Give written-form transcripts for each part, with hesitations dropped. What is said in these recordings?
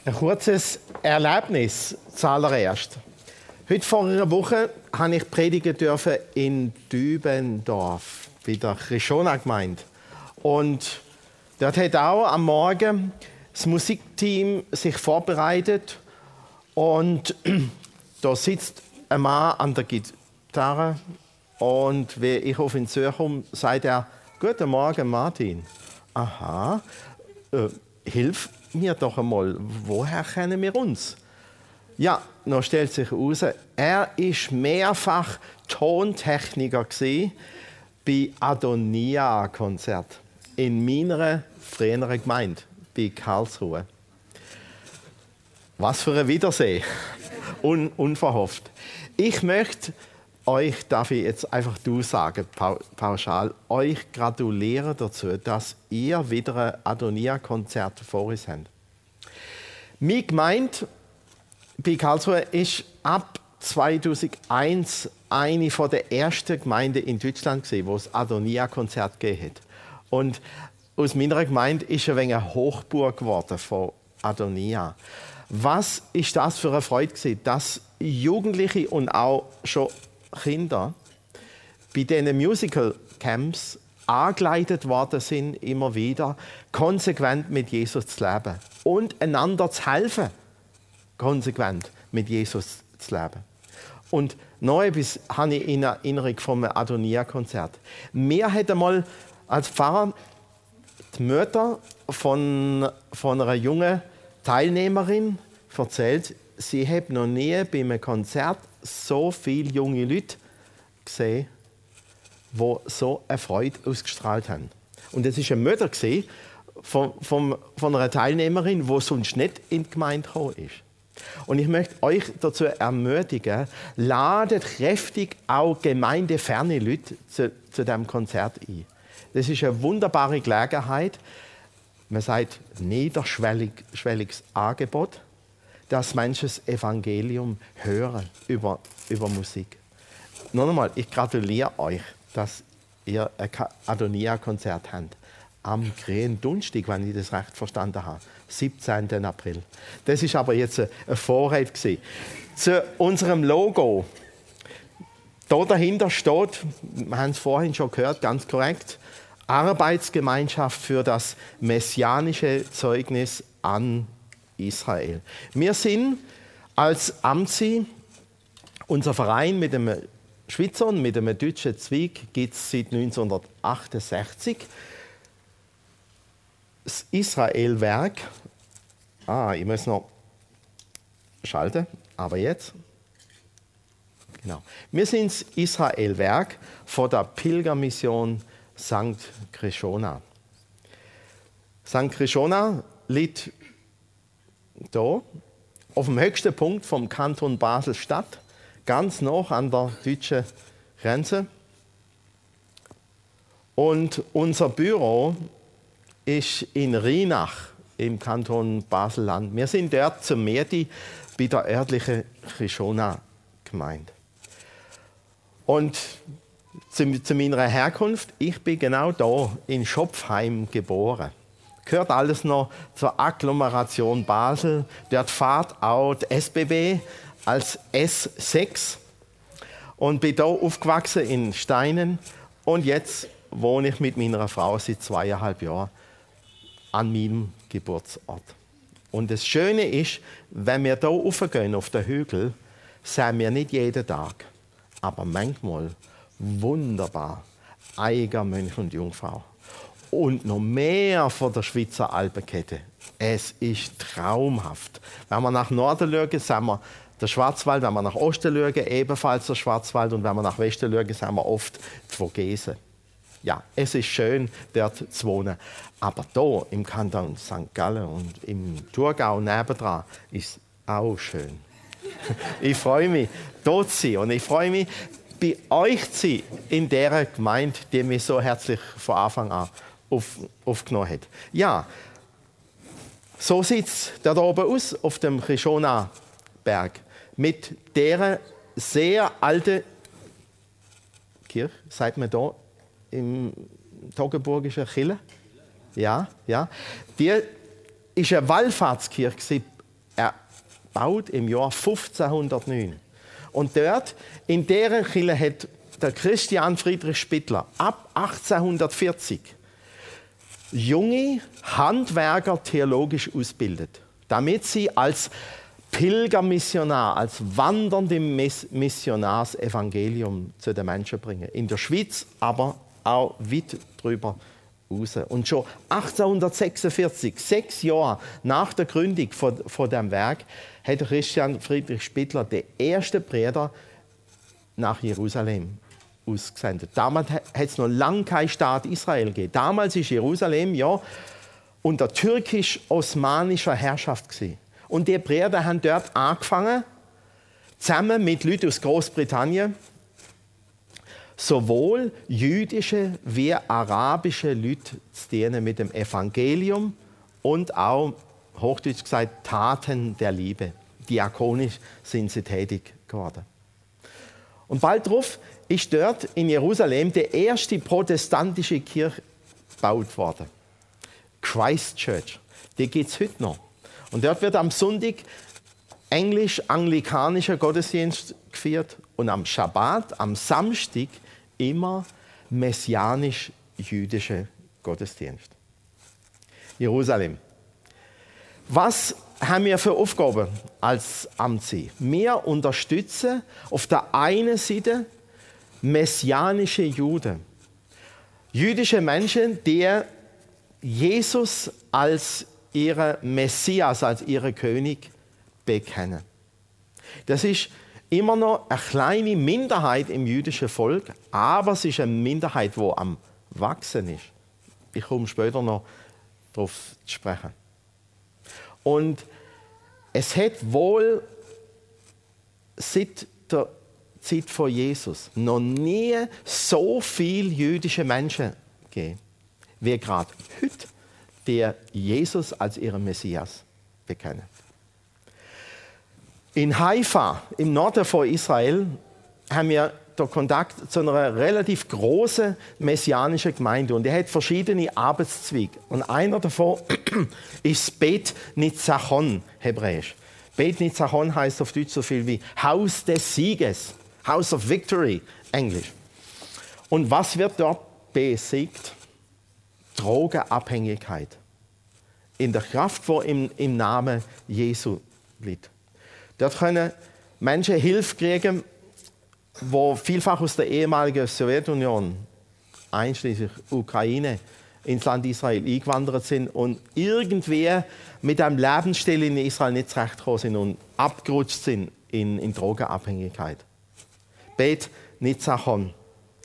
Ein kurzes Erlebnis zuallererst. Heute vor einer Woche durfte ich predigen in Dübendorf, bei der Krishona-Gemeinde. Und dort hat auch am Morgen das Musikteam sich vorbereitet. Und da sitzt ein Mann an der Gitarre. Und wie ich auf ihn zukomme, sagt er: «Guten Morgen, Martin.» «Aha, hilf mir doch einmal, woher kennen wir uns?» Ja, dann stellt sich heraus, er war mehrfach Tontechniker bei Adonia-Konzert in meiner früheren Gemeinde, bei Karlsruhe. Was für ein Wiedersehen. Unverhofft. Ich möchte euch, darf ich jetzt einfach du sagen, pauschal, euch gratulieren dazu, dass ihr wieder ein Adonia-Konzert vor uns habt. Meine Gemeinde bei Karlsruhe ist ab 2001 eine der ersten Gemeinden in Deutschland, wo es Adonia-Konzert gegeben hat. Und aus meiner Gemeinde ist ein wenig eine Hochburg geworden von Adonia. Was ist das für eine Freude, dass Jugendliche und auch schon Kinder bei diesen Musical-Camps angeleitet worden sind, immer wieder konsequent mit Jesus zu leben und einander zu helfen, konsequent mit Jesus zu leben. Und noch etwas habe ich in Erinnerung vom Adonia-Konzert. Mir hat einmal als Pfarrer die Mutter von einer jungen Teilnehmerin erzählt, sie habe noch nie bei einem Konzert so viele junge Leute gesehen, die so eine Freude ausgestrahlt haben. Und es war eine Mutter von einer Teilnehmerin, die sonst nicht in die Gemeinde gekommen ist. Und ich möchte euch dazu ermutigen, ladet kräftig auch gemeindeferne Leute zu diesem Konzert ein. Das ist eine wunderbare Gelegenheit. Man sagt niederschwelliges Angebot, dass Menschen das Evangelium hören über Musik. Noch einmal, ich gratuliere euch, dass ihr ein Adonia-Konzert habt. Am Gründonnerstag, wenn ich das recht verstanden habe, 17. April. Das ist aber jetzt eine Vorrede gewesen. Zu unserem Logo. Da dahinter steht, wir haben es vorhin schon gehört, ganz korrekt, Arbeitsgemeinschaft für das messianische Zeugnis an Israel. Wir sind als AMSI, unser Verein mit einem Schweizer und mit einem deutschen Zweig, gibt es seit 1968. Das Israel-Werk, ich muss noch schalten, aber jetzt. Genau. Wir sind das Israel-Werk von der Pilgermission St. Krishona. St. Krishona liegt hier auf dem höchsten Punkt vom Kanton Basel-Stadt, ganz nah an der deutschen Grenze. Und unser Büro ist in Rheinach im Kanton Basel-Land. Wir sind dort zum Medi bei der örtlichen Krishona-Gemeinde. Und zu meiner Herkunft, ich bin genau da in Schopfheim geboren. Gehört alles noch zur Agglomeration Basel. Dort fährt auch die SBB als S6. Und bin hier aufgewachsen in Steinen. Und jetzt wohne ich mit meiner Frau seit 2,5 Jahren an meinem Geburtsort. Und das Schöne ist, wenn wir hier raufgehen auf den Hügel, sehen wir nicht jeden Tag, aber manchmal wunderbar Eiger, Mönch und Jungfrau. Und noch mehr von der Schweizer Alpenkette. Es ist traumhaft. Wenn wir nach Norden schauen, sehen wir den Schwarzwald. Wenn wir nach Osten schauen, ebenfalls der Schwarzwald. Und wenn wir nach Westen schauen, sehen wir oft die Vogesen. Ja, es ist schön, dort zu wohnen. Aber hier im Kanton St. Gallen und im Thurgau nebendran ist es auch schön. Ich freue mich, hier zu sein. Und ich freue mich, bei euch zu sein, in dieser Gemeinde, die mich so herzlich von Anfang an aufgenommen hat. Ja, so sieht es da oben aus, auf dem Krishona-Berg. Mit dieser sehr alten Kirche, sagt man hier, im Toggenburgischen Kirche. Ja. Die ist eine Wallfahrtskirche erbaut im Jahr 1509. Und dort, in dieser Kirche, hat der Christian Friedrich Spittler ab 1840 junge Handwerker theologisch ausbildet, damit sie als Pilgermissionar, als wandernde Missionar das Evangelium zu den Menschen bringen. In der Schweiz, aber auch weit drüber raus. Und schon 1846, 6 Jahre nach der Gründung von dem Werk, hat Christian Friedrich Spittler den ersten Prediger nach Jerusalem ausgesendet. Damals hat es noch lange keinen Staat Israel gegeben. Damals war Jerusalem ja unter türkisch-osmanischer Herrschaft gewesen. Und die Prediger haben dort angefangen, zusammen mit Leuten aus Großbritannien, sowohl jüdische wie arabische Leute zu dienen mit dem Evangelium und auch, hochdeutsch gesagt, Taten der Liebe. Diakonisch sind sie tätig geworden. Und bald darauf ist dort in Jerusalem die erste protestantische Kirche gebaut worden. Christ Church. Die gibt es heute noch. Und dort wird am Sonntag englisch-anglikanischer Gottesdienst geführt und am Schabbat, am Samstag, immer messianisch-jüdischer Gottesdienst. Jerusalem. Was haben wir für Aufgaben als Amtsi? Wir unterstützen auf der einen Seite messianische Juden. Jüdische Menschen, die Jesus als ihren Messias, als ihren König bekennen. Das ist immer noch eine kleine Minderheit im jüdischen Volk, aber es ist eine Minderheit, die am Wachsen ist. Ich komme später noch darauf zu sprechen. Und es hat wohl seit der Zeit von Jesus noch nie so viele jüdische Menschen gegeben, wie gerade heute, die Jesus als ihren Messias bekennen. In Haifa, im Norden von Israel, haben wir den Kontakt zu einer relativ großen messianischen Gemeinde. Und die hat verschiedene Arbeitszweige. Und einer davon ist Bet Nitzachon, hebräisch. Bet Nitzachon heißt auf Deutsch so viel wie Haus des Sieges, House of Victory, Englisch. Und was wird dort besiegt? Drogenabhängigkeit. In der Kraft, die im Namen Jesu liegt. Dort können Menschen Hilfe kriegen, die vielfach aus der ehemaligen Sowjetunion, einschließlich Ukraine, ins Land Israel eingewandert sind und irgendwie mit einem Lebensstil in Israel nicht zurechtgekommen sind und abgerutscht sind in Drogenabhängigkeit. Bet Nitzachon.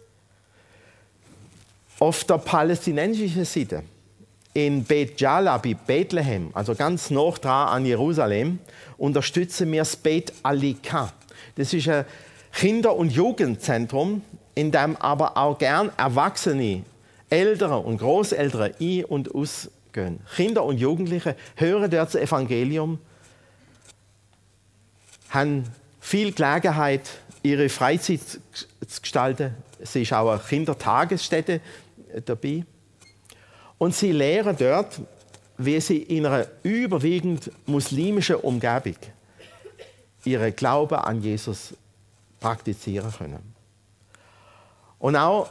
Auf der palästinensischen Seite, in Bet Jala bei Bethlehem, also ganz nah dran an Jerusalem, unterstützen wir das Bet Alika. Das ist ein Kinder- und Jugendzentrum, in dem aber auch gern Erwachsene, Eltern und Großeltern ein- und ausgehen. Kinder und Jugendliche hören dort das Evangelium, haben viel Gelegenheit, ihre Freizeit zu gestalten. Es ist auch eine Kindertagesstätte dabei. Und sie lehren dort, wie sie in einer überwiegend muslimischen Umgebung ihren Glauben an Jesus praktizieren können. Und auch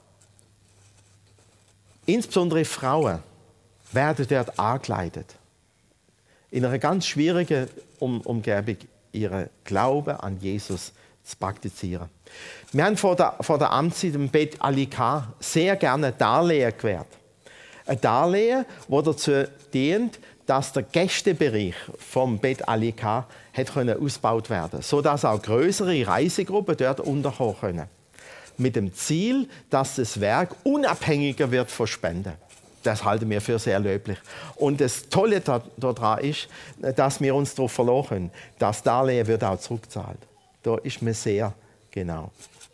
insbesondere Frauen werden dort angeleitet, in einer ganz schwierigen Umgebung ihren Glauben an Jesus zu praktizieren. Wir haben vor der Amtszeit im Bet Alika sehr gerne Darlehen gewährt. Ein Darlehen, das dazu dient, dass der Gästebereich vom Bet Alika ausgebaut werden konnte, sodass auch größere Reisegruppen dort unterkommen können. Mit dem Ziel, dass das Werk unabhängiger wird von Spenden. Das halten wir für sehr löblich. Und das Tolle daran ist, dass wir uns darauf verlassen können. Das Darlehen wird auch zurückgezahlt. Da ist man sehr genau.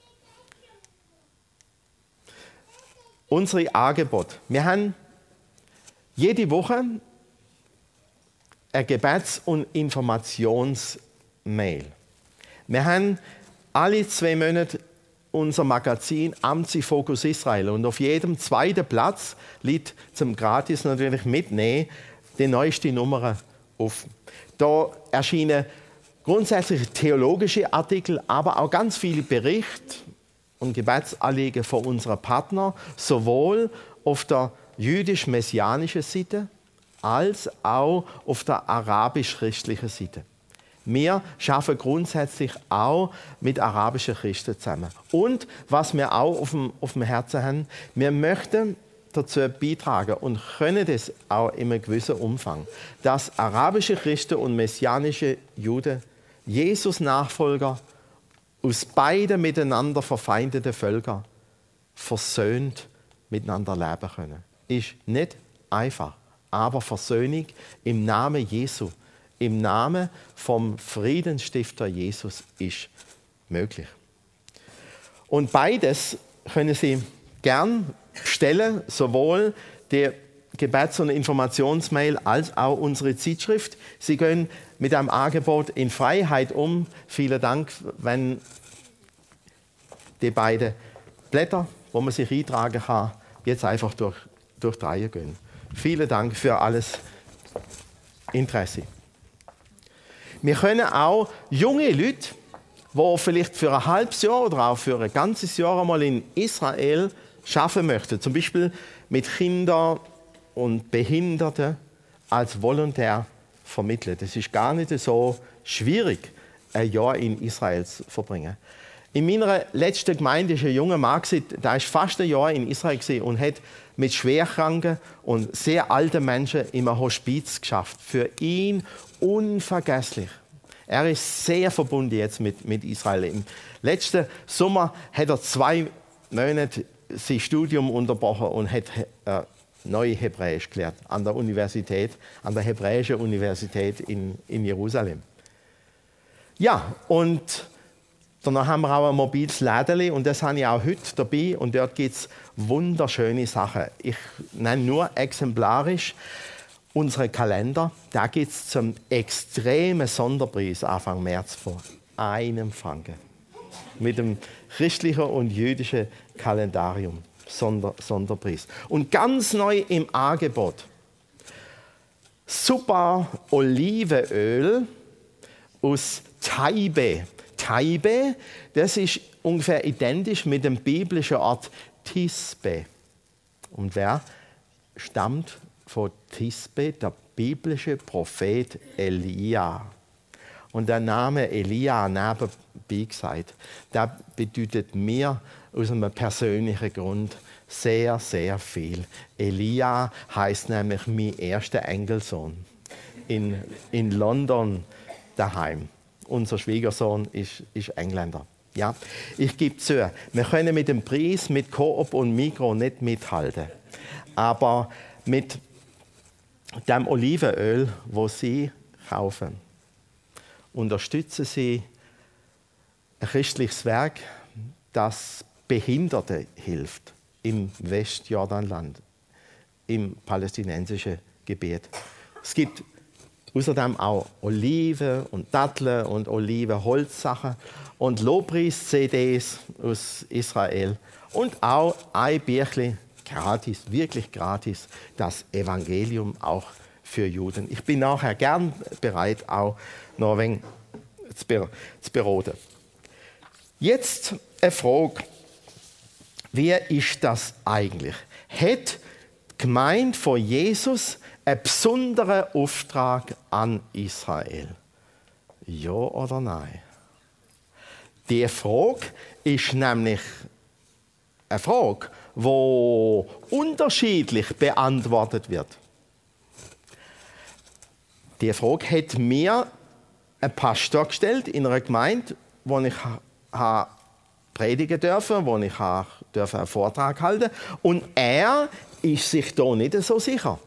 Unsere Angebote. Wir haben jede Woche ein Gebets- und Informationsmail. Wir haben alle 2 Monate unser Magazin Amtsi Fokus Israel. Und auf jedem zweiten Platz liegt zum gratis natürlich mitnehmen die neueste Nummer auf. Da erscheinen grundsätzlich theologische Artikel, aber auch ganz viele Berichte und Gebetsanliegen von unseren Partnern, sowohl auf der jüdisch-messianischen Seite als auch auf der arabisch-christlichen Seite. Wir arbeiten grundsätzlich auch mit arabischen Christen zusammen. Und was wir auch auf dem Herzen haben, wir möchten dazu beitragen und können das auch in einem gewissen Umfang, dass arabische Christen und messianische Juden, Jesus-Nachfolger aus beiden miteinander verfeindeten Völkern versöhnt miteinander leben können. Ist nicht einfach, aber Versöhnung im Namen Jesu, im Namen vom Friedensstifter Jesus ist möglich. Und beides können Sie gern bestellen, sowohl die Gebets- und Informationsmail als auch unsere Zeitschrift. Sie gehen mit einem Angebot in Freiheit um. Vielen Dank, wenn die beiden Blätter, wo man sich eintragen kann, jetzt einfach durch die Reihe gehen. Vielen Dank für alles Interesse. Wir können auch junge Leute, die vielleicht für ein halbes Jahr oder auch für ein ganzes Jahr einmal in Israel arbeiten möchten, zum Beispiel mit Kindern und Behinderten, als Volontär vermitteln. Das ist gar nicht so schwierig, ein Jahr in Israel zu verbringen. In meiner letzten Gemeinde ist ein junger Mann, der war fast ein Jahr in Israel und hat mit schwerkranken und sehr alten Menschen im Hospiz geschafft. Für ihn unvergesslich. Er ist sehr verbunden jetzt mit Israel. Im letzten Sommer hat er 2 Monate sein Studium unterbrochen und hat neu Hebräisch gelernt an der Universität, an der Hebräischen Universität in Jerusalem. Ja, und dann haben wir auch ein mobiles Lädeli und das habe ich auch heute dabei und dort gibt es wunderschöne Sachen. Ich nenne nur exemplarisch unseren Kalender. Da gibt es zum extremen Sonderpreis Anfang März von 1 Franken. Mit dem christlichen und jüdischen Kalendarium. Sonderpreis. Und ganz neu im Angebot. Super Olivenöl aus Taibe. Taibe, das ist ungefähr identisch mit dem biblischen Ort Tisbe. Und wer stammt von Tisbe? Der biblische Prophet Elia. Und der Name Elia, nebenbei gesagt, der bedeutet mir aus einem persönlichen Grund sehr, sehr viel. Elia heißt nämlich mein erster Enkelsohn in London daheim. Unser Schwiegersohn ist Engländer. Ja, ich gebe zu, wir können mit dem Preis mit Coop und Migros nicht mithalten. Aber mit dem Olivenöl, das Sie kaufen, unterstützen Sie ein christliches Werk, das Behinderten hilft im Westjordanland, im palästinensischen Gebiet. Es gibt außerdem auch Oliven und Datteln und Olivenholzsachen und Lobpreis-CDs aus Israel und auch ein Büchlein gratis, wirklich gratis, das Evangelium auch für Juden. Ich bin nachher gern bereit, auch noch ein wenig zu beraten. Jetzt eine Frage. Wie ist das eigentlich? Hat die Gemeinde von Jesus einen besonderen Auftrag an Israel? Ja oder nein? Die Frage ist nämlich eine Frage, die unterschiedlich beantwortet wird. Die Frage hat mir ein Pastor gestellt in einer Gemeinde, wo ich predigen durfte, wo ich einen Vortrag halten durfte. Und er ist sich da nicht so sicher.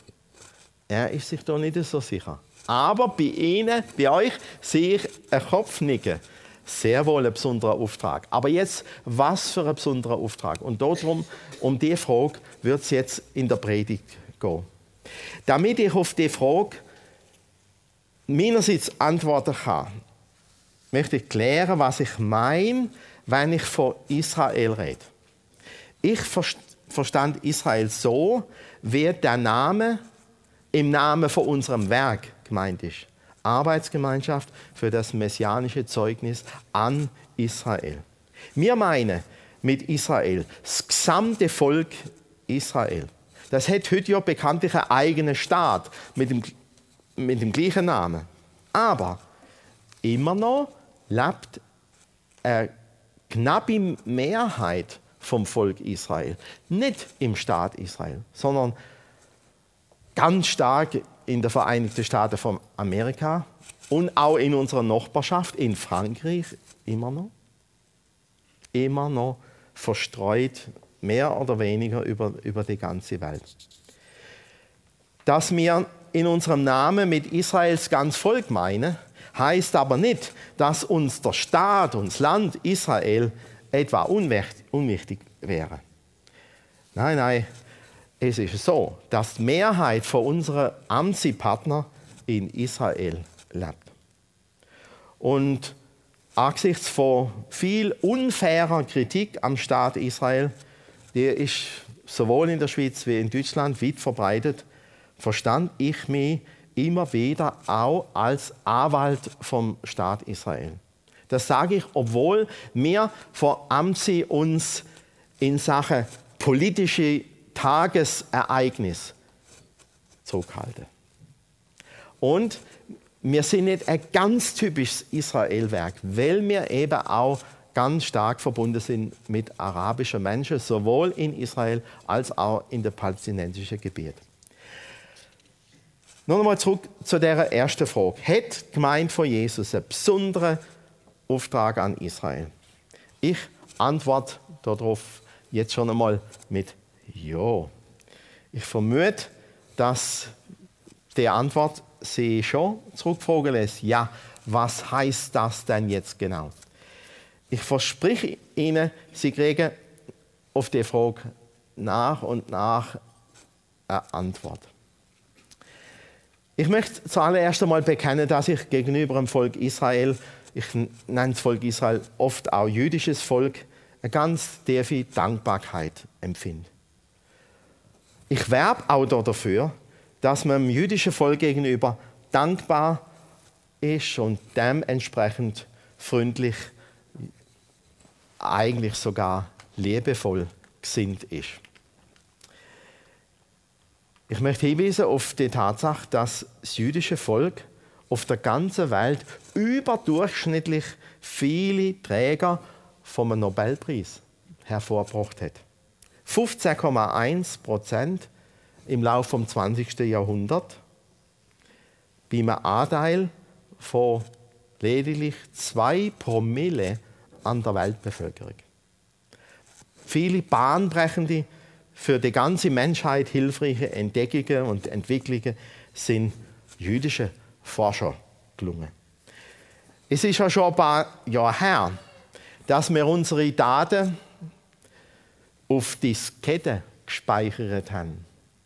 Aber bei Ihnen, bei euch, sehe ich einen Kopfnicken. Sehr wohl ein besonderer Auftrag. Aber jetzt, was für ein besonderer Auftrag? Und darum, um diese Frage wird es jetzt in der Predigt gehen. Damit ich auf diese Frage meinerseits antworten kann, möchte ich klären, was ich meine, wenn ich von Israel rede. Ich verstand Israel so, wie der Name im Namen von unserem Werk gemeint ist. Arbeitsgemeinschaft für das messianische Zeugnis an Israel. Wir meinen mit Israel das gesamte Volk Israel. Das hat heute ja bekanntlich einen eigenen Staat mit dem gleichen Namen. Aber immer noch lebt eine knappe Mehrheit vom Volk Israel nicht im Staat Israel, sondern ganz stark in den Vereinigten Staaten von Amerika und auch in unserer Nachbarschaft in Frankreich immer noch verstreut, mehr oder weniger über die ganze Welt. Dass wir in unserem Namen mit Israels ganz Volk meinen, heißt aber nicht, dass uns der Staat, uns Land Israel etwa unwichtig wäre. Nein, es ist so, dass die Mehrheit von unseren AMSI-Partnern in Israel lebt. Und angesichts von viel unfairer Kritik am Staat Israel, die ist sowohl in der Schweiz wie in Deutschland weit verbreitet, verstand ich mich immer wieder auch als Anwalt vom Staat Israel. Das sage ich, obwohl wir von AMSI uns in Sachen politische Tagesereignis zurückhalten. Und wir sind nicht ein ganz typisches Israel-Werk, weil wir eben auch ganz stark verbunden sind mit arabischen Menschen, sowohl in Israel als auch in dem palästinensischen Gebiet. Noch einmal zurück zu der ersten Frage. Hat die Gemeinde von Jesus einen besonderen Auftrag an Israel? Ich antworte darauf jetzt schon einmal mit Ja. Ich vermute, dass die Antwort Sie schon zurückfragen lässt. Ja, was heißt das denn jetzt genau? Ich verspreche Ihnen, Sie kriegen auf die Frage nach und nach eine Antwort. Ich möchte zuallererst einmal bekennen, dass ich gegenüber dem Volk Israel, ich nenne das Volk Israel oft auch jüdisches Volk, eine ganz tiefe Dankbarkeit empfinde. Ich werbe auch dafür, dass man dem jüdischen Volk gegenüber dankbar ist und dementsprechend freundlich, eigentlich sogar liebevoll gesinnt ist. Ich möchte hinweisen auf die Tatsache, dass das jüdische Volk auf der ganzen Welt überdurchschnittlich viele Träger vom Nobelpreis hervorgebracht hat. 15,1% im Laufe des 20. Jahrhunderts, bei einem Anteil von lediglich 2 Promille an der Weltbevölkerung. Viele bahnbrechende, für die ganze Menschheit hilfreiche Entdeckungen und Entwicklungen sind jüdische Forscher gelungen. Es ist ja schon ein paar Jahre her, dass wir unsere Daten auf Disketten gespeichert haben.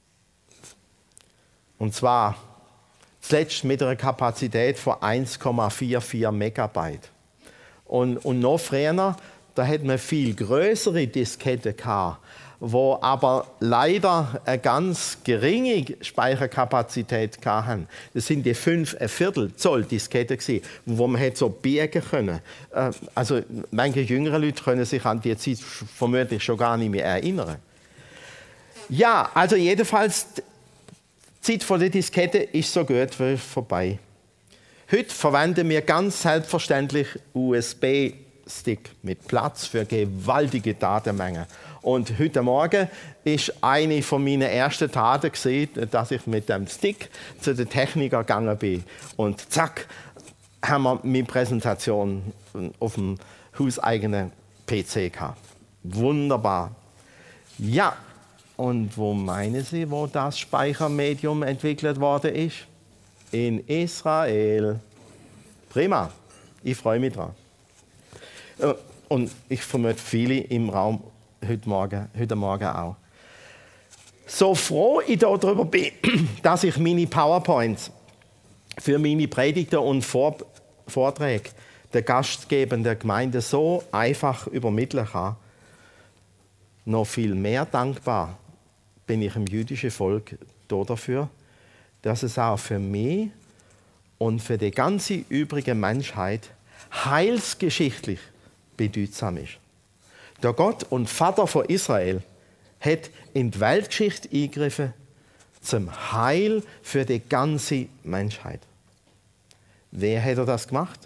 Und zwar zuletzt mit einer Kapazität von 1,44 Megabyte. Und noch früher, da hatten wir viel größere Disketten gehabt, wo aber leider eine ganz geringe Speicherkapazität hatten. Das sind die 5,25 Zoll Disketten gewesen, wo man hätte so biegen können. Also manche jüngere Leute können sich an die Zeit vermutlich schon gar nicht mehr erinnern. Ja, also jedenfalls die Zeit der Diskette ist so gut wie vorbei. Heute verwenden wir ganz selbstverständlich USB-Stick mit Platz für gewaltige Datenmengen. Und heute Morgen ist eine von meinen ersten Taten gewesen, dass ich mit dem Stick zu den Technikern gegangen bin. Und zack, haben wir meine Präsentation auf dem hauseigenen PC gehabt. Wunderbar. Ja, und wo meinen Sie, wo das Speichermedium entwickelt worden ist? In Israel. Prima, ich freue mich dran. Und ich vermute viele im Raum heute Morgen auch. So froh ich darüber bin, dass ich meine PowerPoints für meine Predigten und Vorträge der gastgebenden Gemeinde so einfach übermitteln kann, noch viel mehr dankbar bin ich dem jüdischen Volk dafür, dass es auch für mich und für die ganze übrige Menschheit heilsgeschichtlich bedeutsam ist. Der Gott und Vater von Israel hat in die Weltgeschichte eingegriffen zum Heil für die ganze Menschheit. Wer hat er das gemacht?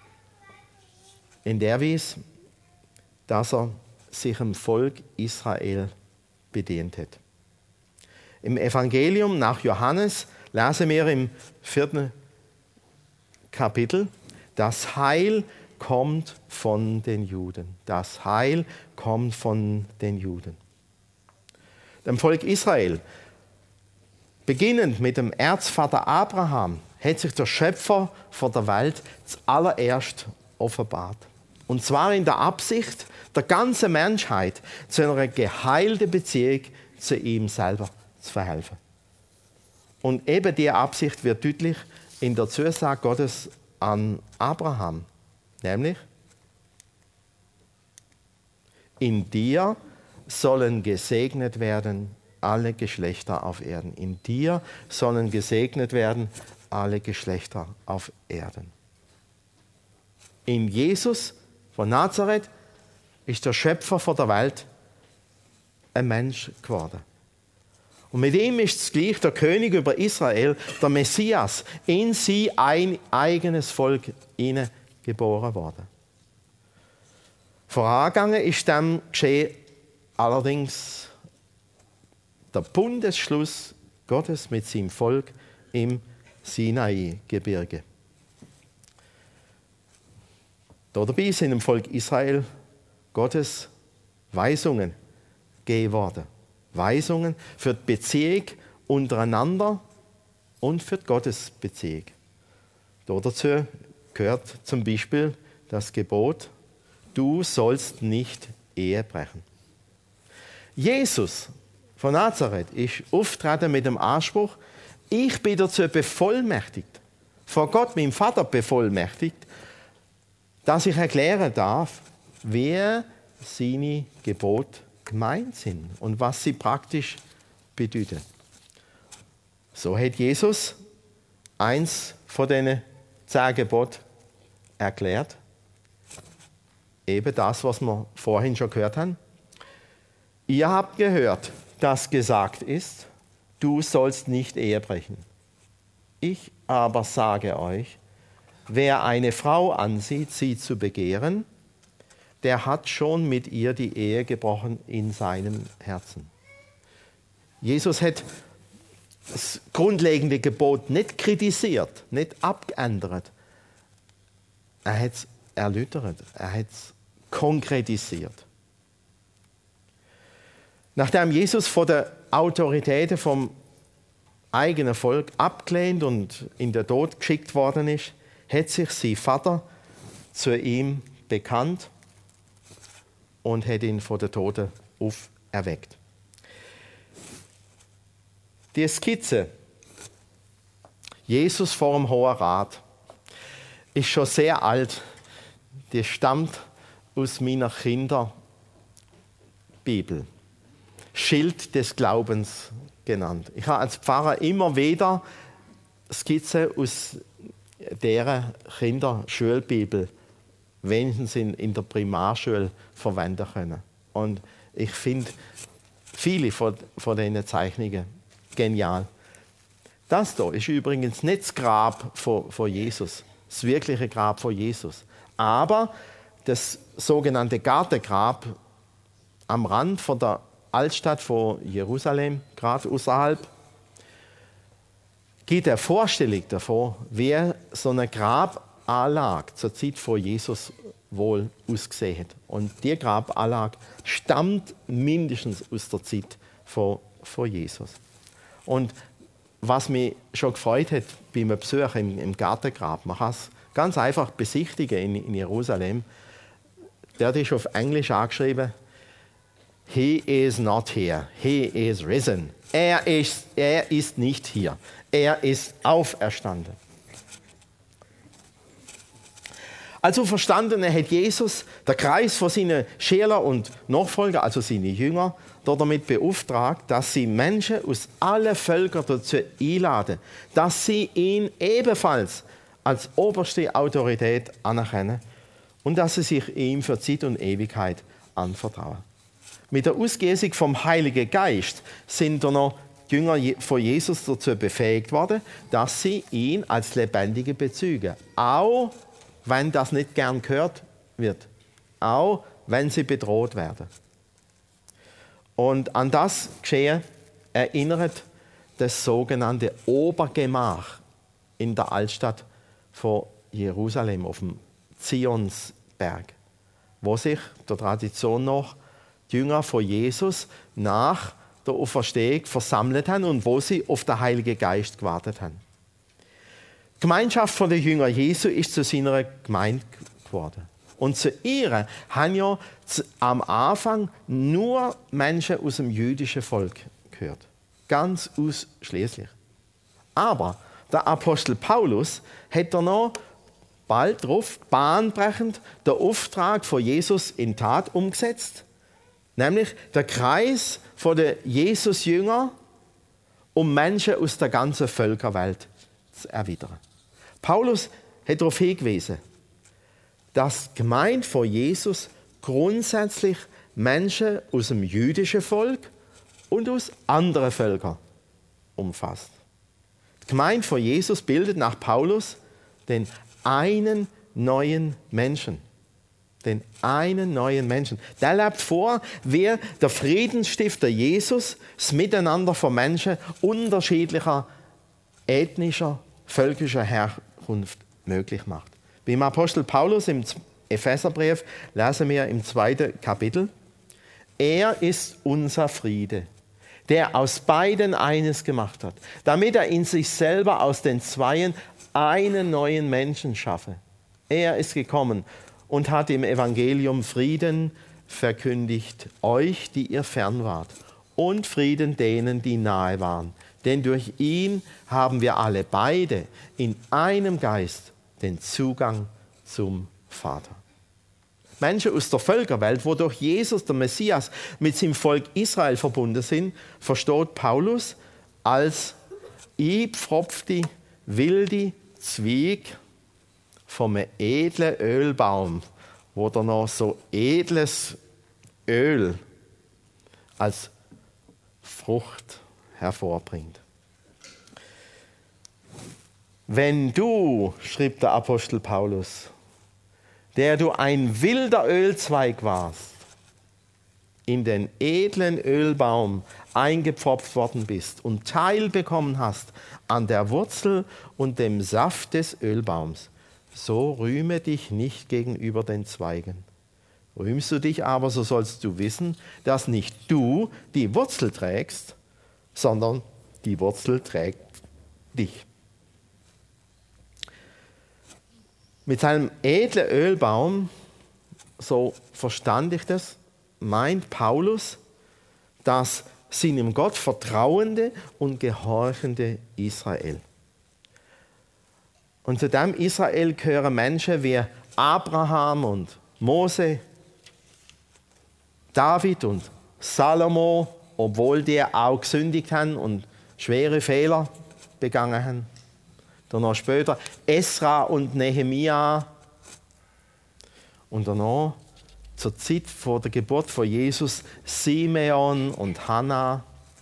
In der Weise, dass er sich im Volk Israel bedient hat. Im Evangelium nach Johannes lesen wir im 4. Kapitel, das Heil kommt von den Juden. Das Heil kommt von den Juden. Dem Volk Israel, beginnend mit dem Erzvater Abraham, hat sich der Schöpfer von der Welt zuallererst offenbart. Und zwar in der Absicht, der ganzen Menschheit zu einer geheilten Beziehung zu ihm selber zu verhelfen. Und eben diese Absicht wird deutlich in der Zusage Gottes an Abraham. Nämlich, in dir sollen gesegnet werden alle Geschlechter auf Erden. In dir sollen gesegnet werden alle Geschlechter auf Erden. In Jesus von Nazareth ist der Schöpfer von der Welt ein Mensch geworden. Und mit ihm ist zugleich der König über Israel, der Messias, in sein eigenes Volk geboren worden. Vorangegangen ist dem geschehen allerdings der Bundesschluss Gottes mit seinem Volk im Sinai-Gebirge. Dabei sind dem Volk Israel Gottes Weisungen gegeben worden. Weisungen für die Beziehung untereinander und für die Gottesbeziehung. Dazu gehört zum Beispiel das Gebot, du sollst nicht Ehe brechen. Jesus von Nazareth ist auftreten mit dem Anspruch, ich bin dazu bevollmächtigt, vor Gott, meinem Vater bevollmächtigt, dass ich erklären darf, wer seine Gebote gemeint sind und was sie praktisch bedeuten. So hat Jesus eins von diesen 10 Geboten erklärt. Eben das, was wir vorhin schon gehört haben. Ihr habt gehört, dass gesagt ist, du sollst nicht Ehe brechen. Ich aber sage euch, wer eine Frau ansieht, sie zu begehren, der hat schon mit ihr die Ehe gebrochen in seinem Herzen. Jesus hat das grundlegende Gebot nicht kritisiert, nicht abgeändert. Er hat es erläutert, er hat es konkretisiert. Nachdem Jesus von den Autoritäten vom eigenen Volk abgelehnt und in den Tod geschickt worden ist, hat sich sein Vater zu ihm bekannt und hat ihn von den Toten auferweckt. Die Skizze Jesus vor dem Hohen Rat ist schon sehr alt. Die stammt aus meiner Kinderbibel. Schild des Glaubens genannt. Ich habe als Pfarrer immer wieder Skizzen aus dieser Kinderschulbibel wenigstens in der Primarschule verwenden können. Und ich finde viele von diesen Zeichnungen genial. Das hier ist übrigens nicht das Grab von Jesus, das wirkliche Grab von Jesus. Aber das sogenannte Gartengrab am Rand von der Altstadt von Jerusalem, gerade außerhalb, gibt eine Vorstellung davon, wie so eine Grabanlage zur Zeit von Jesus wohl ausgesehen hat. Und die Grabanlage stammt mindestens aus der Zeit von Jesus. Und was mich schon gefreut hat beim Besuch im Gartengrab, man kann es ganz einfach besichtigen in Jerusalem. Der ist auf Englisch angeschrieben: He is not here, he is risen. Er ist nicht hier, er ist auferstanden. Also Verstandene hat Jesus der Kreis von seinen Schülern und Nachfolgern, also seine Jünger, damit beauftragt, dass sie Menschen aus allen Völkern dazu einladen, dass sie ihn ebenfalls als oberste Autorität anerkennen und dass sie sich ihm für Zeit und Ewigkeit anvertrauen. Mit der Ausgießung vom Heiligen Geist sind dann noch die Jünger von Jesus dazu befähigt worden, dass sie ihn als Lebendige bezeugen. Auch wenn das nicht gern gehört wird. Auch wenn sie bedroht werden. Und an das Geschehen erinnert das sogenannte Obergemach in der Altstadt von Jerusalem auf dem Zionsberg, wo sich der Tradition nach die Jünger von Jesus nach der Auferstehung versammelt haben und wo sie auf den Heiligen Geist gewartet haben. Die Gemeinschaft der Jünger Jesu ist zu seiner Gemeinde geworden. Und zu ihr haben ja am Anfang nur Menschen aus dem jüdischen Volk gehört. Ganz ausschließlich. Aber der Apostel Paulus hat dann noch bald darauf bahnbrechend den Auftrag von Jesus in Tat umgesetzt. Nämlich der Kreis der Jesus-Jünger, um Menschen aus der ganzen Völkerwelt zu erwidern. Paulus hat darauf hingewiesen, dass die Gemeinde von Jesus grundsätzlich Menschen aus dem jüdischen Volk und aus anderen Völkern umfasst. Die Gemeinde von Jesus bildet nach Paulus den einen neuen Menschen. Den einen neuen Menschen. Der lebt vor, wie der Friedensstifter Jesus das Miteinander von Menschen unterschiedlicher ethnischer, völkischer Herkunft möglich macht. Beim Apostel Paulus im Epheserbrief lesen wir im 2. Kapitel: Er ist unser Friede, der aus beiden eines gemacht hat, damit er in sich selber aus den Zweien einen neuen Menschen schaffe. Er ist gekommen und hat im Evangelium Frieden verkündigt, euch, die ihr fern wart, und Frieden denen, die nahe waren. Denn durch ihn haben wir alle beide in einem Geist den Zugang zum Vater. Menschen aus der Völkerwelt, wo durch Jesus, der Messias, mit seinem Volk Israel verbunden sind, versteht Paulus als eingepfropfte, wilde Zweig vom edlen Ölbaum, wo da noch so edles Öl als Frucht hervorbringt. Wenn du, schrieb der Apostel Paulus, der du ein wilder Ölzweig warst, in den edlen Ölbaum eingepfropft worden bist und Teil bekommen hast an der Wurzel und dem Saft des Ölbaums, so rühme dich nicht gegenüber den Zweigen. Rühmst du dich aber, so sollst du wissen, dass nicht du die Wurzel trägst, sondern die Wurzel trägt dich. Mit seinem edlen Ölbaum, so verstand ich das, meint Paulus das seinem Gott vertrauende und gehorchende Israel. Und zu dem Israel gehören Menschen wie Abraham und Mose, David und Salomo, obwohl die auch gesündigt haben und schwere Fehler begangen haben. Danach später Esra und Nehemia. Und danach, zur Zeit vor der Geburt von Jesus, Simeon und Hannah.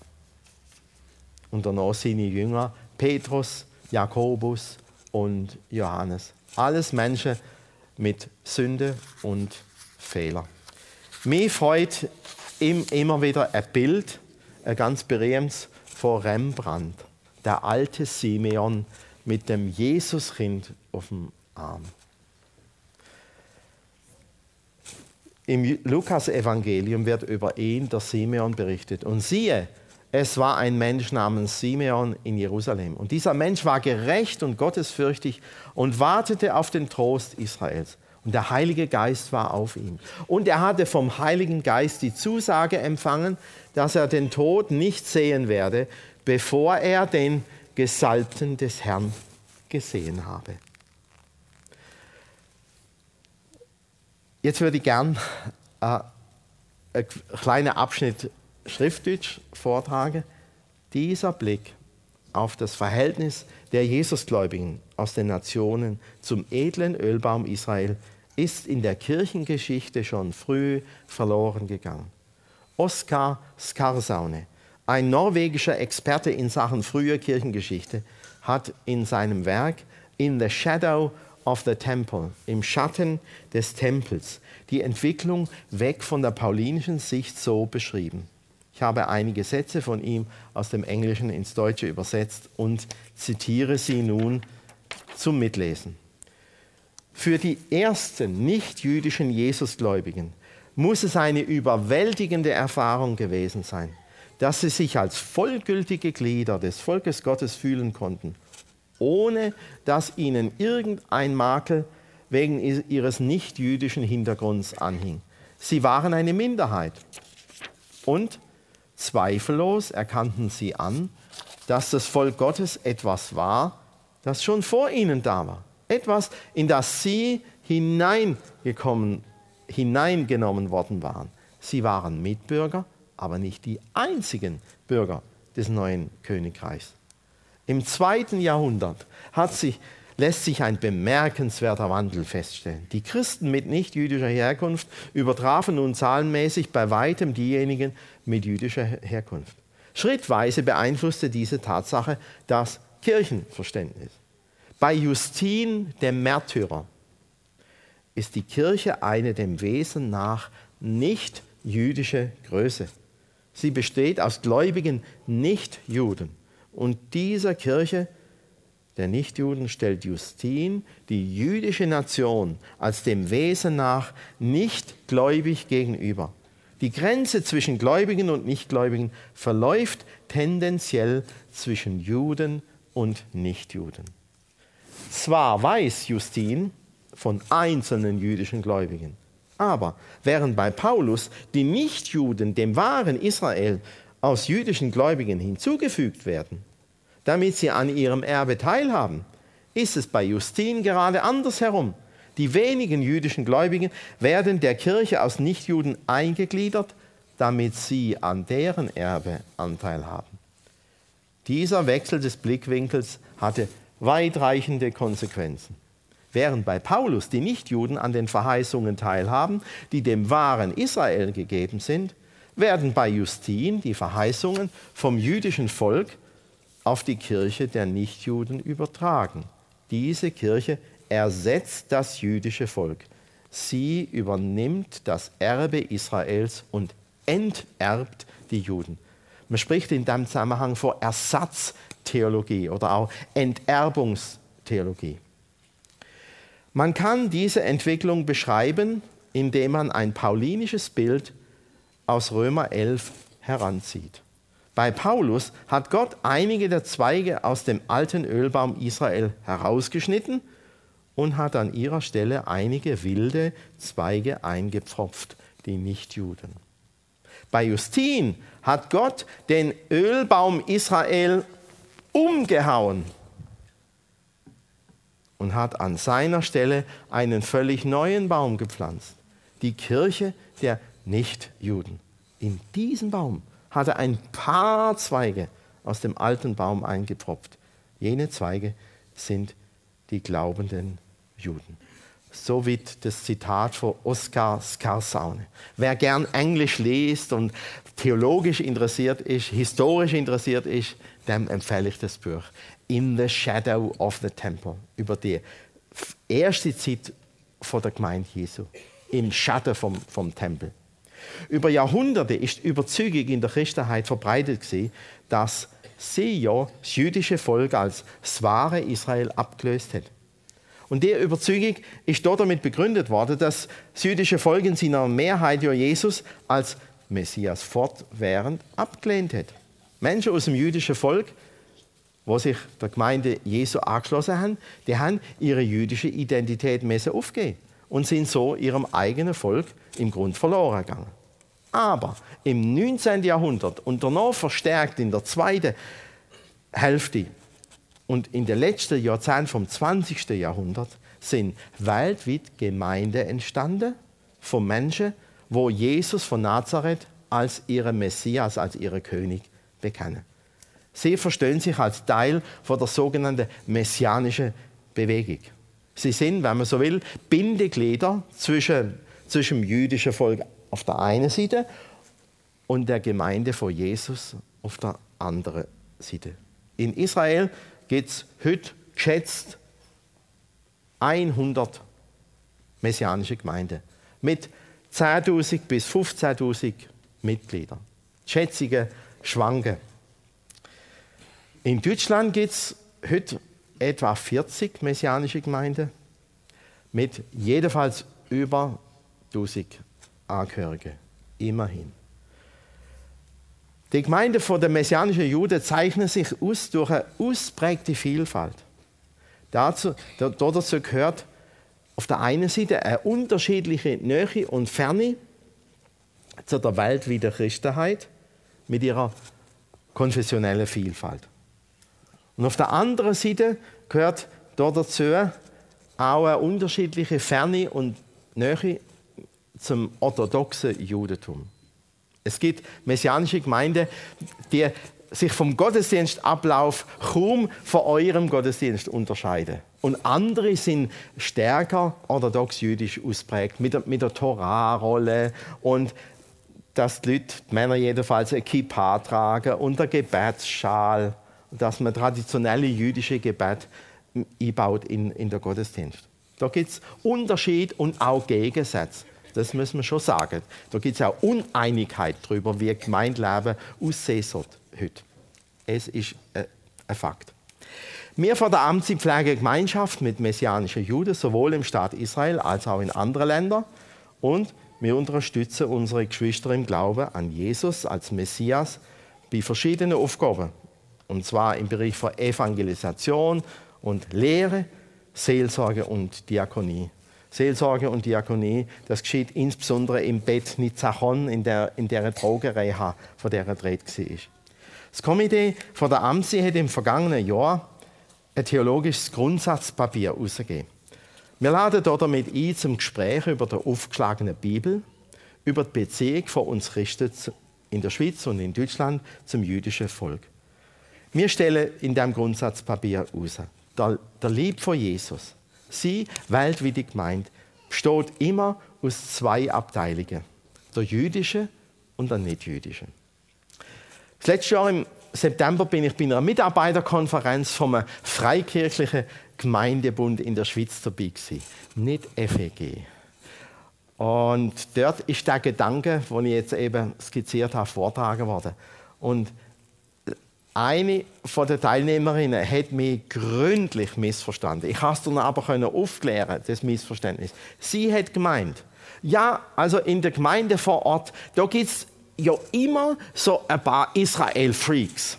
Und danach seine Jünger, Petrus, Jakobus und Johannes. Alles Menschen mit Sünde und Fehler. Mich freut immer wieder ein Bild, ein ganz berühmtes von Rembrandt. Der alte Simeon mit dem Jesuskind auf dem Arm. Im Lukas-Evangelium wird über ihn, der Simeon, berichtet. Und siehe, es war ein Mensch namens Simeon in Jerusalem. Und dieser Mensch war gerecht und gottesfürchtig und wartete auf den Trost Israels. Und der Heilige Geist war auf ihm. Und er hatte vom Heiligen Geist die Zusage empfangen, dass er den Tod nicht sehen werde, bevor er den Gesalbten des Herrn gesehen habe. Jetzt würde ich gern einen kleinen Abschnitt Schriftdeutsch vortragen. Dieser Blick auf das Verhältnis der Jesusgläubigen aus den Nationen zum edlen Ölbaum Israel ist in der Kirchengeschichte schon früh verloren gegangen. Oskar Skarsaune, ein norwegischer Experte in Sachen früher Kirchengeschichte, hat in seinem Werk In the Shadow of the Temple, im Schatten des Tempels, die Entwicklung weg von der paulinischen Sicht so beschrieben. Ich habe einige Sätze von ihm aus dem Englischen ins Deutsche übersetzt und zitiere sie nun zum Mitlesen. Für die ersten nicht-jüdischen Jesusgläubigen muss es eine überwältigende Erfahrung gewesen sein, dass sie sich als vollgültige Glieder des Volkes Gottes fühlen konnten, ohne dass ihnen irgendein Makel wegen ihres nicht-jüdischen Hintergrunds anhing. Sie waren eine Minderheit und zweifellos erkannten sie an, dass das Volk Gottes etwas war, das schon vor ihnen da war. Etwas, in das sie hineingenommen worden waren. Sie waren Mitbürger, aber nicht die einzigen Bürger des neuen Königreichs. Im 2. Jahrhundert lässt sich ein bemerkenswerter Wandel feststellen. Die Christen mit nicht-jüdischer Herkunft übertrafen nun zahlenmäßig bei weitem diejenigen mit jüdischer Herkunft. Schrittweise beeinflusste diese Tatsache das Kirchenverständnis. Bei Justin, dem Märtyrer, ist die Kirche eine dem Wesen nach nicht jüdische Größe. Sie besteht aus gläubigen Nichtjuden. Und dieser Kirche der Nichtjuden stellt Justin die jüdische Nation als dem Wesen nach nicht gläubig gegenüber. Die Grenze zwischen Gläubigen und Nichtgläubigen verläuft tendenziell zwischen Juden und Nichtjuden. Zwar weiß Justin von einzelnen jüdischen Gläubigen, aber während bei Paulus die Nichtjuden dem wahren Israel aus jüdischen Gläubigen hinzugefügt werden, damit sie an ihrem Erbe teilhaben, ist es bei Justin gerade andersherum. Die wenigen jüdischen Gläubigen werden der Kirche aus Nichtjuden eingegliedert, damit sie an deren Erbe Anteil haben. Dieser Wechsel des Blickwinkels hatte weitreichende Konsequenzen. Während bei Paulus die Nichtjuden an den Verheißungen teilhaben, die dem wahren Israel gegeben sind, werden bei Justin die Verheißungen vom jüdischen Volk auf die Kirche der Nichtjuden übertragen. Diese Kirche ersetzt das jüdische Volk. Sie übernimmt das Erbe Israels und enterbt die Juden. Man spricht in diesem Zusammenhang von Ersatztheologie oder auch Enterbungstheologie. Man kann diese Entwicklung beschreiben, indem man ein paulinisches Bild aus Römer 11 heranzieht. Bei Paulus hat Gott einige der Zweige aus dem alten Ölbaum Israel herausgeschnitten und hat an ihrer Stelle einige wilde Zweige eingepfropft, die Nichtjuden. Bei Justin hat Gott den Ölbaum Israel umgehauen und hat an seiner Stelle einen völlig neuen Baum gepflanzt, die Kirche der Nichtjuden. In diesen Baum hat er ein paar Zweige aus dem alten Baum eingepfropft. Jene Zweige sind die glaubenden Juden. Soweit das Zitat von Oskar Skarsaune. Wer gern Englisch liest und theologisch interessiert ist, historisch interessiert ist, dem empfehle ich das Buch In the Shadow of the Temple, über die erste Zeit von der Gemeinde Jesu, im Schatten vom Tempel. Über Jahrhunderte ist die Überzeugung in der Christenheit verbreitet gewesen, dass sie ja das jüdische Volk als das wahre Israel abgelöst hat. Und die Überzeugung ist dort damit begründet worden, dass das jüdische Volk in seiner Mehrheit ja Jesus als Messias fortwährend abgelehnt hat. Menschen aus dem jüdischen Volk, die sich der Gemeinde Jesu angeschlossen haben, die haben ihre jüdische Identität aufgeben und sind so ihrem eigenen Volk im Grunde verloren gegangen. Aber im 19. Jahrhundert und danach verstärkt in der zweiten Hälfte und in den letzten Jahrzehnten vom 20. Jahrhundert sind weltweit Gemeinden entstanden von Menschen, wo Jesus von Nazareth als ihren Messias, als ihren König bekennen. Sie verstehen sich als Teil von der sogenannten messianischen Bewegung. Sie sind, wenn man so will, Bindeglieder zwischen dem jüdischen Volk auf der einen Seite und der Gemeinde von Jesus auf der anderen Seite. In Israel gibt es heute geschätzt 100 messianische Gemeinden mit 10.000 bis 15.000 Mitgliedern. Die Schätzungen schwanken. In Deutschland gibt es heute etwa 40 messianische Gemeinden mit jedenfalls über 1000 Angehörigen. Immerhin. Die Gemeinden der messianischen Juden zeichnen sich aus durch eine ausprägte Vielfalt. Dazu gehört auf der einen Seite eine unterschiedliche Nähe und Ferne zu der weltweiten Christenheit mit ihrer konfessionellen Vielfalt. Und auf der anderen Seite gehört dazu auch eine unterschiedliche Ferne und Nähe zum orthodoxen Judentum. Es gibt messianische Gemeinden, die sich vom Gottesdienstablauf kaum von eurem Gottesdienst unterscheiden. Und andere sind stärker orthodox-jüdisch ausprägt, mit der Torah-Rolle und dass die Leute, die Männer jedenfalls, eine Kippa tragen und der Gebetsschal, dass man traditionelle jüdische Gebet einbaut in den Gottesdienst. Da gibt es Unterschied und auch Gegensätze. Das müssen wir schon sagen. Da gibt es auch Uneinigkeit darüber, wie Gemeindeleben aussehen sollte heute. Es ist ein Fakt. Wir von der Amtsi pflegen eine Gemeinschaft mit messianischen Juden, sowohl im Staat Israel als auch in anderen Ländern. Und wir unterstützen unsere Geschwister im Glauben an Jesus als Messias bei verschiedenen Aufgaben. Und zwar im Bereich von Evangelisation und Lehre, Seelsorge und Diakonie. Seelsorge und Diakonie, das geschieht insbesondere im Bet Nitzachon, in der Drogenreha, von der er dreht war. Das Komitee von der Amtsi hat im vergangenen Jahr ein theologisches Grundsatzpapier herausgegeben. Wir laden damit ein zum Gespräch über die aufgeschlagene Bibel, über die Beziehung von uns Christen in der Schweiz und in Deutschland zum jüdischen Volk. Wir stellen in diesem Grundsatzpapier heraus, der Lieb von Jesus, sie weltweite Gemeinde, besteht immer aus zwei Abteilungen, der jüdischen und der nicht-jüdischen. Das letzte Jahr im September bin ich bei einer Mitarbeiterkonferenz vom Freikirchlichen Gemeindebund in der Schweiz dabei gewesen, nicht FEG. Und dort ist der Gedanke, den ich jetzt eben skizziert habe, vorgetragen worden. Und eine der Teilnehmerinnen hat mich gründlich missverstanden. Ich konnte es dann aber aufklären, das Missverständnis. Sie hat gemeint, ja, also in der Gemeinde vor Ort, da gibt es ja immer so ein paar Israel-Freaks.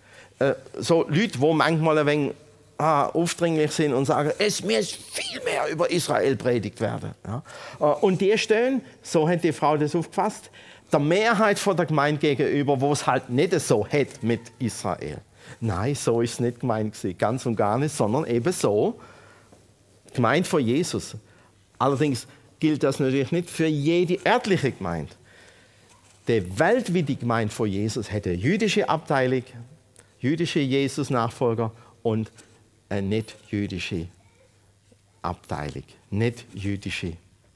So Leute, die manchmal ein wenig aufdringlich sind und sagen, es muss viel mehr über Israel predigt werden. Ja? Und die stehen, so hat die Frau das aufgefasst, der Mehrheit von der Gemeinde gegenüber, wo es halt nicht so hat mit Israel. Nein, so ist es nicht gemeint gewesen, ganz und gar nicht, sondern eben so, Gemeinde von Jesus. Allerdings gilt das natürlich nicht für jede örtliche Gemeinde. Die weltweite Gemeinde von Jesus hat eine jüdische Abteilung, jüdische Jesus-Nachfolger und eine nicht-jüdische Abteilung, nicht-jüdische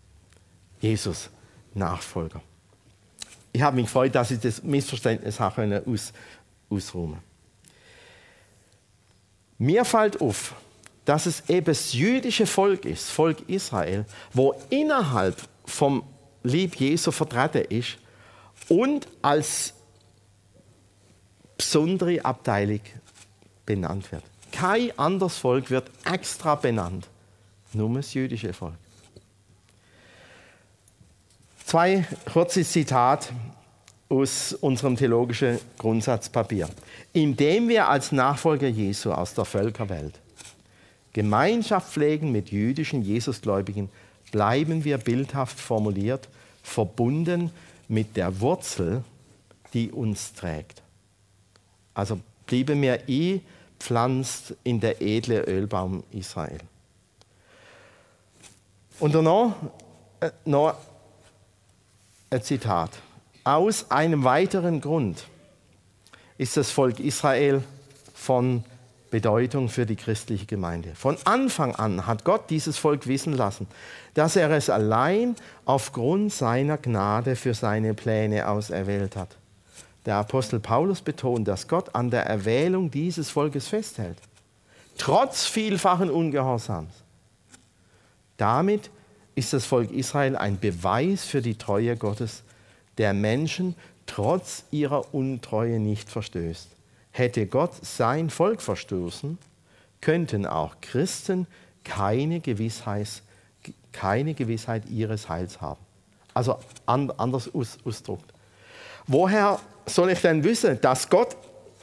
Jesus-Nachfolger. Ich habe mich gefreut, dass ich das Missverständnis ausräumen. Mir fällt auf, dass es eben das jüdische Volk ist, das Volk Israel, wo innerhalb vom Lieb Jesu vertreten ist und als besondere Abteilung benannt wird. Kein anderes Volk wird extra benannt, nur das jüdische Volk. Zwei kurze Zitate aus unserem theologischen Grundsatzpapier. Indem wir als Nachfolger Jesu aus der Völkerwelt Gemeinschaft pflegen mit jüdischen Jesusgläubigen, bleiben wir bildhaft formuliert verbunden mit der Wurzel, die uns trägt. Also blieben wir eingepflanzt in der edle Ölbaum Israel. Und danach noch ein Zitat. Aus einem weiteren Grund ist das Volk Israel von Bedeutung für die christliche Gemeinde. Von Anfang an hat Gott dieses Volk wissen lassen, dass er es allein aufgrund seiner Gnade für seine Pläne auserwählt hat. Der Apostel Paulus betont, dass Gott an der Erwählung dieses Volkes festhält, trotz vielfachen Ungehorsams. Damit ist das Volk Israel ein Beweis für die Treue Gottes, der Menschen trotz ihrer Untreue nicht verstößt. Hätte Gott sein Volk verstoßen, könnten auch Christen keine Gewissheit ihres Heils haben. Also anders ausgedrückt. Woher soll ich denn wissen, dass Gott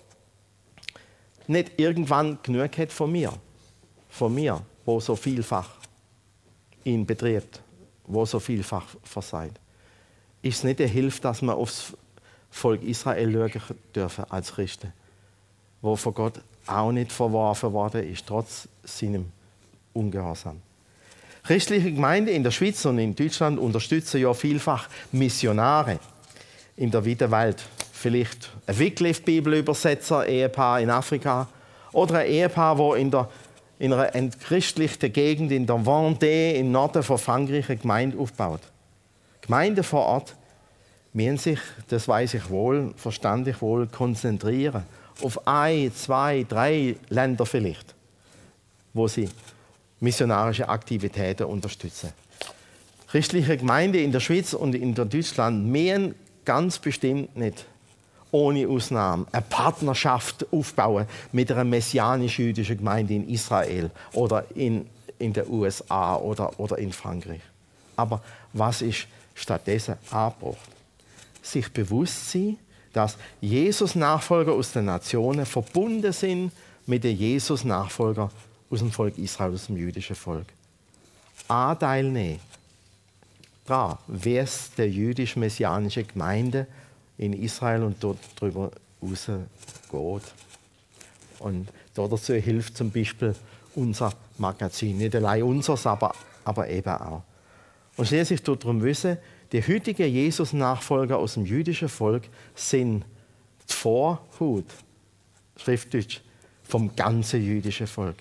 nicht irgendwann genug hat von mir, wo so vielfach ihn betrifft, wo so vielfach versagt? Ist es nicht eine Hilfe, dass wir aufs Volk Israel schauen dürfen als Christen, wo von Gott auch nicht verworfen worden ist, trotz seinem Ungehorsam? Christliche Gemeinden in der Schweiz und in Deutschland unterstützen ja vielfach Missionare in der weiten Welt. Vielleicht ein Wycliffe-Bibelübersetzer, Ehepaar in Afrika oder ein Ehepaar, das in einer entchristlichten Gegend in der Vendée im Norden von Frankreich eine Gemeinde aufbaut. Gemeinden vor Ort müssen sich, das weiß ich wohl, verstand ich wohl, konzentrieren auf 1, 2, 3 Länder vielleicht, wo sie missionarische Aktivitäten unterstützen. Christliche Gemeinden in der Schweiz und in Deutschland müssen ganz bestimmt nicht ohne Ausnahme eine Partnerschaft aufbauen mit einer messianisch-jüdischen Gemeinde in Israel oder in den USA oder in Frankreich. Aber was ist stattdessen angebracht? Sich bewusst sein, dass Jesus-Nachfolger aus den Nationen verbunden sind mit den Jesus-Nachfolgern aus dem Volk Israel, aus dem jüdischen Volk. Anteil nehmen daran, wie es der jüdisch-messianischen Gemeinde in Israel und dort darüber rausgeht. Und dazu hilft zum Beispiel unser Magazin. Nicht allein unseres, aber eben auch. Und schließlich darum wissen, die heutigen Jesus-Nachfolger aus dem jüdischen Volk sind die Vorhut, schriftdeutsch, vom ganzen jüdischen Volk.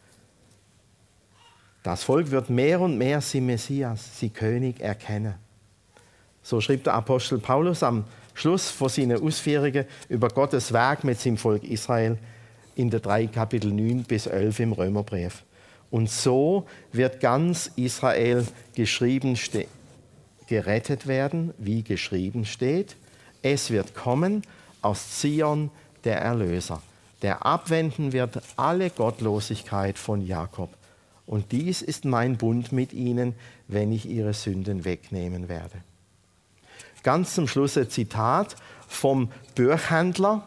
Das Volk wird mehr und mehr sie Messias, sie König erkennen. So schrieb der Apostel Paulus am Schluss von seinen Ausführungen über Gottes Werk mit seinem Volk Israel in den 3 Kapitel 9 bis 11 im Römerbrief. Und so wird ganz Israel gerettet werden, wie geschrieben steht. Es wird kommen aus Zion der Erlöser, der abwenden wird alle Gottlosigkeit von Jakob. Und dies ist mein Bund mit ihnen, wenn ich ihre Sünden wegnehmen werde. Ganz zum Schluss ein Zitat vom Buchhändler,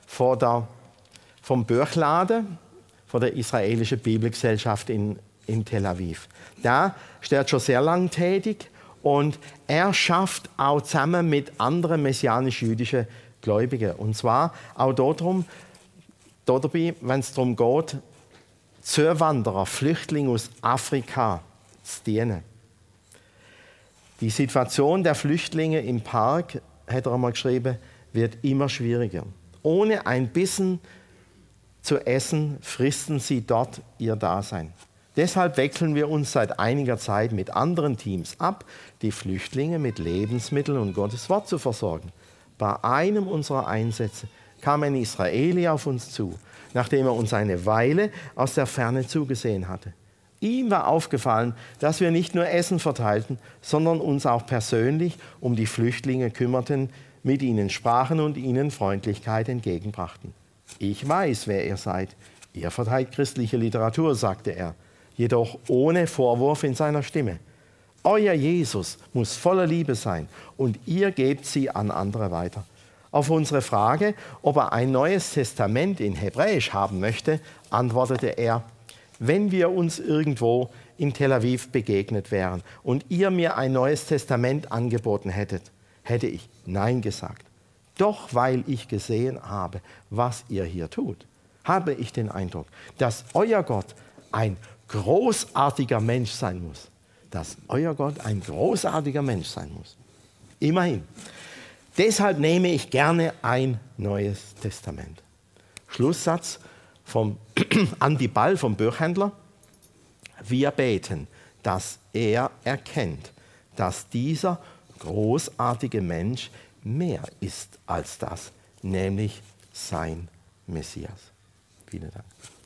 vom Buchladen von der israelischen Bibelgesellschaft in Tel Aviv. Der ist schon sehr lange tätig und er schafft auch zusammen mit anderen messianisch-jüdischen Gläubigen. Und zwar auch dabei, wenn es darum geht, Zuwanderer, Flüchtlinge aus Afrika zu dienen. Die Situation der Flüchtlinge im Park, hat er einmal geschrieben, wird immer schwieriger. Ohne ein Bissen zu essen, fristen sie dort ihr Dasein. Deshalb wechseln wir uns seit einiger Zeit mit anderen Teams ab, die Flüchtlinge mit Lebensmitteln und Gottes Wort zu versorgen. Bei einem unserer Einsätze kam ein Israeli auf uns zu, nachdem er uns eine Weile aus der Ferne zugesehen hatte. Ihm war aufgefallen, dass wir nicht nur Essen verteilten, sondern uns auch persönlich um die Flüchtlinge kümmerten, mit ihnen sprachen und ihnen Freundlichkeit entgegenbrachten. Ich weiß, wer ihr seid. Ihr verteilt christliche Literatur, sagte er, jedoch ohne Vorwurf in seiner Stimme. Euer Jesus muss voller Liebe sein und ihr gebt sie an andere weiter. Auf unsere Frage, ob er ein neues Testament in Hebräisch haben möchte, antwortete er, wenn wir uns irgendwo in Tel Aviv begegnet wären und ihr mir ein neues Testament angeboten hättet, hätte ich Nein gesagt. Doch weil ich gesehen habe, was ihr hier tut, habe ich den Eindruck, dass euer Gott ein großartiger Mensch sein muss. Dass euer Gott ein großartiger Mensch sein muss. Immerhin. Deshalb nehme ich gerne ein neues Testament. Schlusssatz vom Andi Ball, vom Buchhändler. Wir beten, dass er erkennt, dass dieser großartige Mensch mehr ist als das, nämlich sein Messias. Vielen Dank.